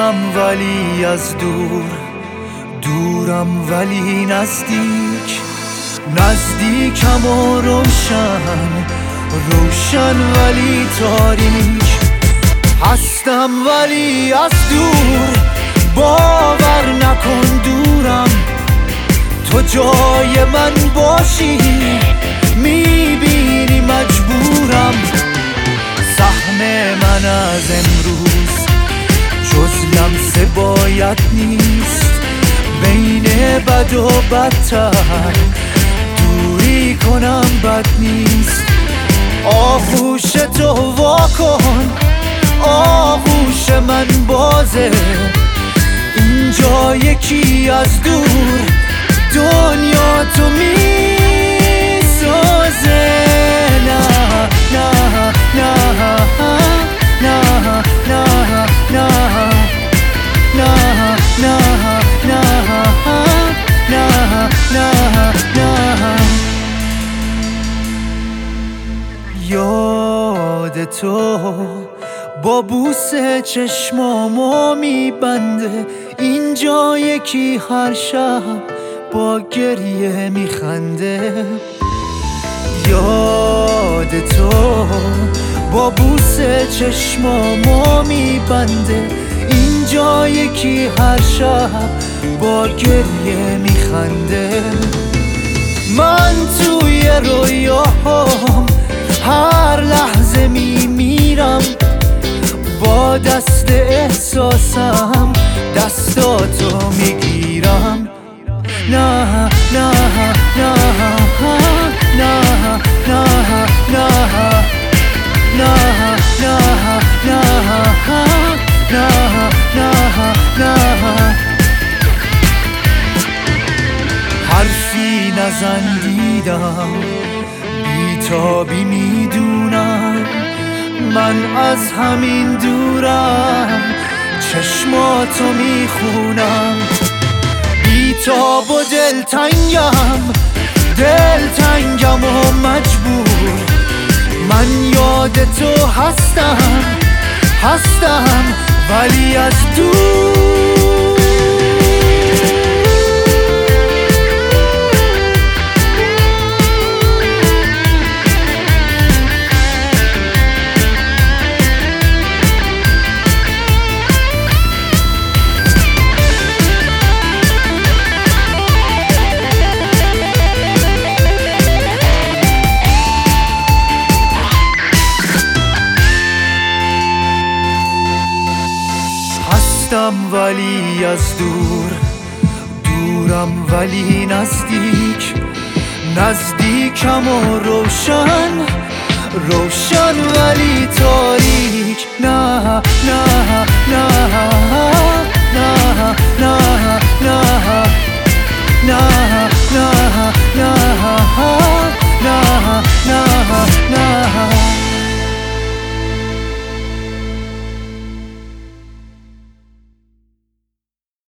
هستم ولی از دور، دورم ولی نزدیک، نزدیکم و روشن، روشن ولی تاریک. هستم ولی از دور، باور نکن دورم، تو جای من باشی میبینی مجبورم. سهم من از امروز جز لمسه باید نیست، بین بد و بدتر دوری کنم بد نیست. آغوش تو واکن، آغوش من بازه، اینجا یکی از دور دنیا تو می سازه. نه نه نه نه نه نه نه نه نه نه نه. یاد تو با بوسه چشمامو میبنده، اینجا یکی هر شب با گریه میخنده. یاد تو با بوسه چشمامو میبنده، اینجا یکی هر شب با گریه میخنده. من توی رویاهام هر لحظه میمیرم، با دست احساسم دستاتو میگیرم. نه نه نه نه نه نه نه نه نه نه. حرفی نزن دیدم، بیتابی میدونم، من از همین دورم چشماتو میخونم. بیتاب و دلتنگم، دلتنگم و مجبور، من یاد تو هستم، هستم ولی از دور. هستم ولی از دور، دورم ولی نزدیک، نزدیکم و روشن، روشن ولی تاریک. نه نه نه نه نه نه نه نه نه